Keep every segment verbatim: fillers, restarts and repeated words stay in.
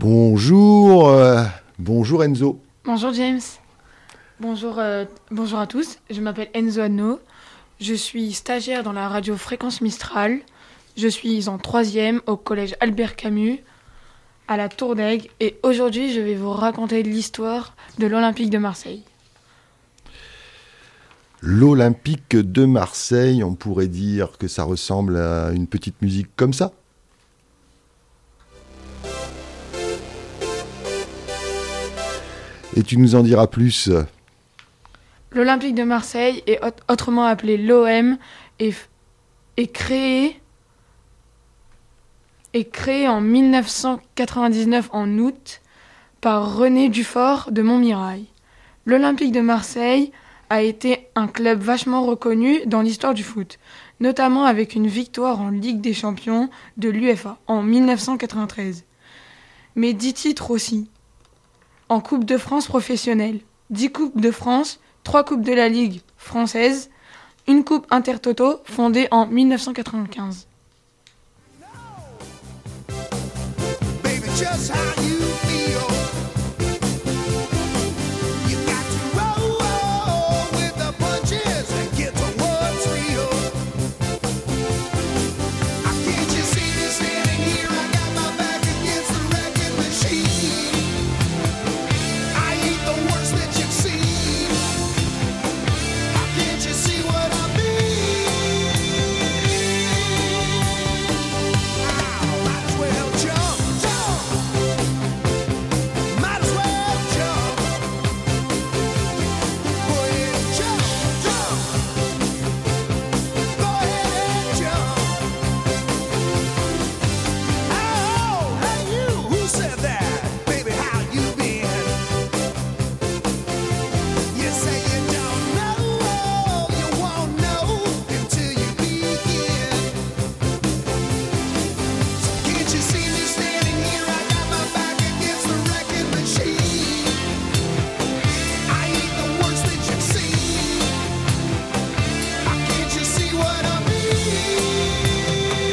Bonjour, euh, bonjour Enzo. Bonjour James. Bonjour, euh, bonjour à tous. Je m'appelle Enzo Anno. Je suis stagiaire dans la radio Fréquence Mistral. Je suis en troisième au collège Albert Camus à la Tour d'Aigle. Et aujourd'hui, je vais vous raconter l'histoire de l'Olympique de Marseille. L'Olympique de Marseille, on pourrait dire que ça ressemble à une petite musique comme ça. Et tu nous en diras plus. L'Olympique de Marseille, est autrement appelé l'O M, est, est, créé, est créé en dix-neuf cent quatre-vingt-dix-neuf en août par René Dufort de Montmirail. L'Olympique de Marseille a été un club vachement reconnu dans l'histoire du foot, notamment avec une victoire en Ligue des Champions de l'U F A en dix-neuf cent quatre-vingt-treize. Mais dix titres aussi. En Coupe de France professionnelle, dix Coupes de France, trois Coupes de la Ligue française, une Coupe Intertoto fondée en dix-neuf cent quatre-vingt-quinze. Baby, just how you feel. You got to roll, roll with the punches and get to what's real. I can't you see me standing here? I got my back against the wrecking machine. I ain't the worst that you've seen. Can't you see what I mean? Oh, might as well jump, jump. Might as well jump. Go ahead and jump, jump. Go ahead and jump. Oh, hey you, who said that? Baby, how you been? You say you don't know, you won't know until you begin. So can't you see me standing here? I got my back against the wrecking machine. I ain't the worst that you've seen. Can't you see what I mean?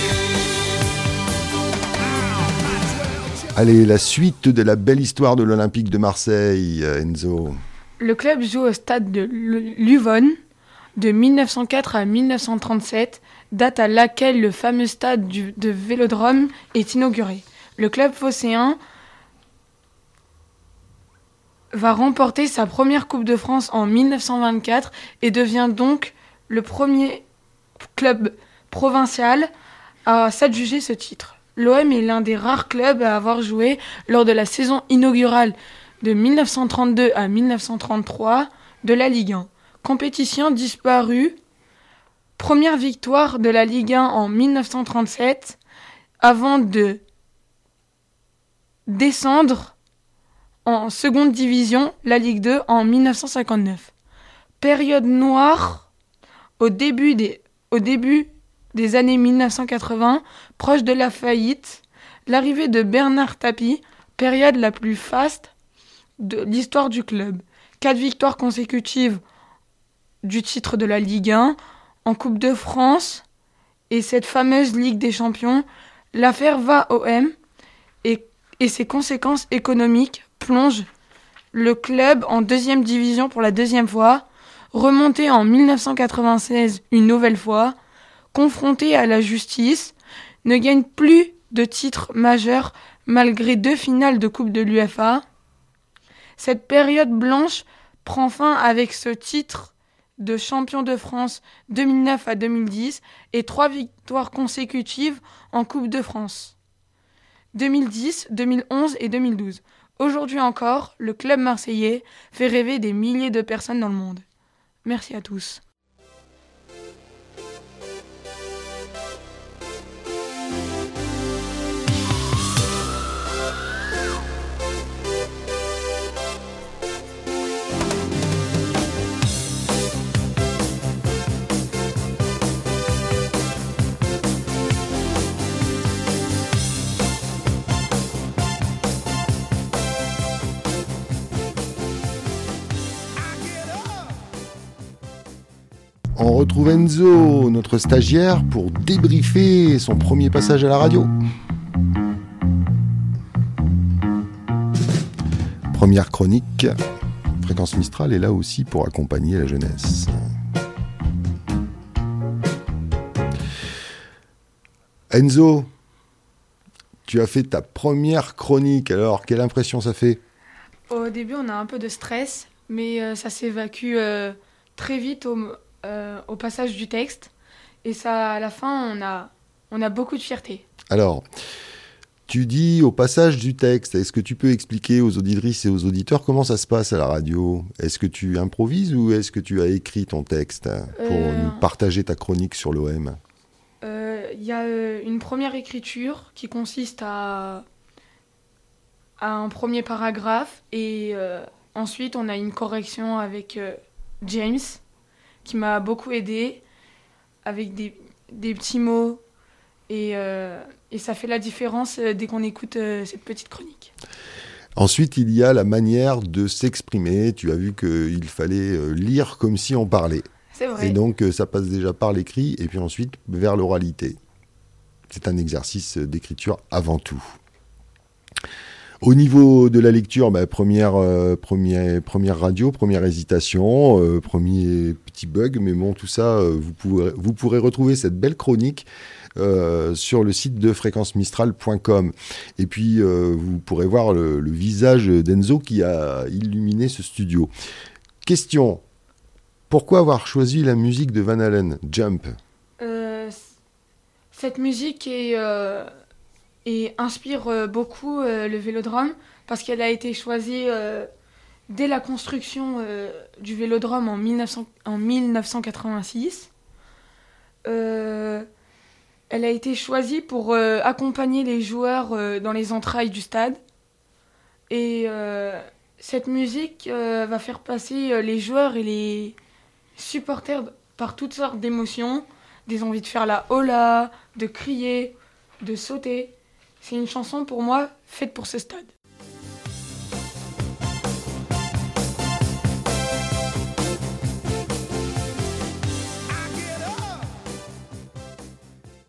Oh, might as well jump. Allez, la suite de la belle histoire de l'Olympique de Marseille, Enzo. Le club joue au stade de Luvonne de dix-neuf cent quatre à dix-neuf cent trente-sept, date à laquelle le fameux stade du, de Vélodrome est inauguré. Le club phocéen va remporter sa première Coupe de France en dix-neuf cent vingt-quatre et devient donc le premier club provincial à s'adjuger ce titre. L'O M est l'un des rares clubs à avoir joué lors de la saison inaugurale de dix-neuf cent trente-deux à dix-neuf cent trente-trois de la Ligue un. Compétition disparue. Première victoire de la Ligue un en dix-neuf cent trente-sept avant de descendre en seconde division, la Ligue deux, en dix-neuf cent cinquante-neuf. Période noire au début des, au début des années dix-neuf cent quatre-vingts, proche de la faillite, l'arrivée de Bernard Tapie, période la plus faste de l'histoire du club. Quatre victoires consécutives du titre de la Ligue un en Coupe de France et cette fameuse Ligue des Champions. L'affaire va O M et, et ses conséquences économiques plongent le club en deuxième division pour la deuxième fois, remonté en dix-neuf cent quatre-vingt-seize une nouvelle fois, confronté à la justice, ne gagne plus de titres majeurs malgré deux finales de Coupe de l'U F A. Cette période blanche prend fin avec ce titre de champion de France deux mille neuf à deux mille dix et trois victoires consécutives en Coupe de France deux mille dix, deux mille onze et deux mille douze. Aujourd'hui encore, le club marseillais fait rêver des milliers de personnes dans le monde. Merci à tous. On retrouve Enzo, notre stagiaire, pour débriefer son premier passage à la radio. première chronique. Fréquence Mistral est là aussi pour accompagner la jeunesse. Enzo, tu as fait ta première chronique, alors quelle impression ça fait ? Au début, on a un peu de stress, mais euh, ça s'évacue euh, très vite au, euh, au passage du texte. Et ça, à la fin, on a, on a beaucoup de fierté. Alors, tu dis au passage du texte, est-ce que tu peux expliquer aux auditrices et aux auditeurs comment ça se passe à la radio ? Est-ce que tu improvises ou est-ce que tu as écrit ton texte pour Euh, nous partager ta chronique sur l'O M ? Il euh, y a euh, une première écriture qui consiste à, à un premier paragraphe et euh, ensuite on a une correction avec euh, James qui m'a beaucoup aidé avec des, des petits mots et, euh, et ça fait la différence euh, dès qu'on écoute euh, cette petite chronique. Ensuite, il y a la manière de s'exprimer. Tu as vu qu'il fallait euh, lire comme si on parlait. C'est vrai. Et donc, euh, ça passe déjà par l'écrit et puis ensuite vers l'oralité. C'est un exercice d'écriture avant tout. Au niveau de la lecture, bah, première, euh, première, première radio, première hésitation, euh, premier petit bug, mais bon, tout ça, euh, vous, pourrez, vous pourrez retrouver cette belle chronique euh, sur le site de fréquence mistral point com. Et puis, euh, vous pourrez voir le, le visage d'Enzo qui a illuminé ce studio. Question, pourquoi avoir choisi la musique de Van Halen, Jump ? Euh, cette musique est... Euh... et inspire euh, beaucoup euh, le Vélodrome parce qu'elle a été choisie euh, dès la construction euh, du Vélodrome en, mille neuf cents, en dix-neuf cent quatre-vingt-six. Euh, elle a été choisie pour euh, accompagner les joueurs euh, dans les entrailles du stade. Et euh, cette musique euh, va faire passer euh, les joueurs et les supporters par toutes sortes d'émotions, des envies de faire la hola, de crier, de sauter. C'est une chanson pour moi faite pour ce stade.